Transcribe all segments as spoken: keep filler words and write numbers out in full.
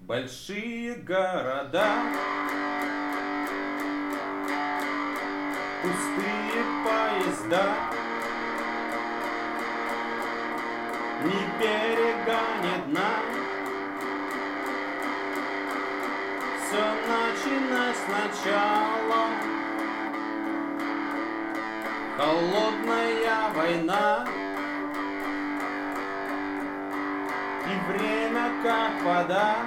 Большие города, пустые поезда, ни берега, ни дна. Все начинать сначала. Холодная война, и время как вода.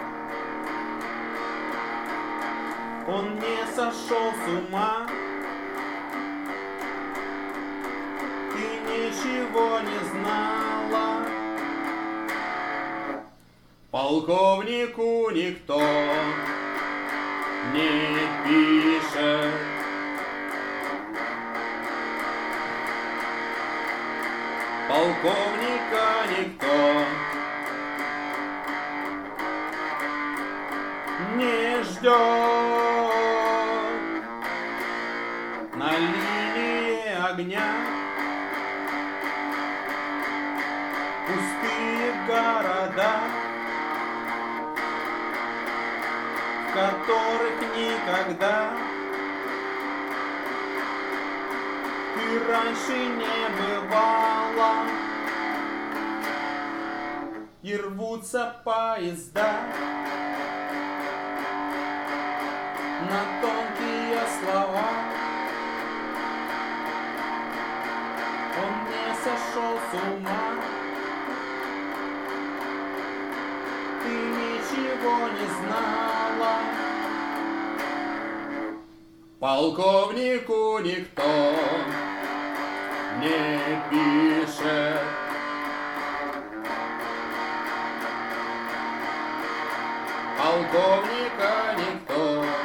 Он не сошел с ума. Ты ничего не знала. Полковнику никто не пишет. Полковника никто не ждет. На линии огня пустые города, в которых никогда ты раньше не бывала. И рвутся поезда на тонкие слова. Он не сошел с ума. Ты ничего не знала. Полковнику никто не пишет. Полковника никто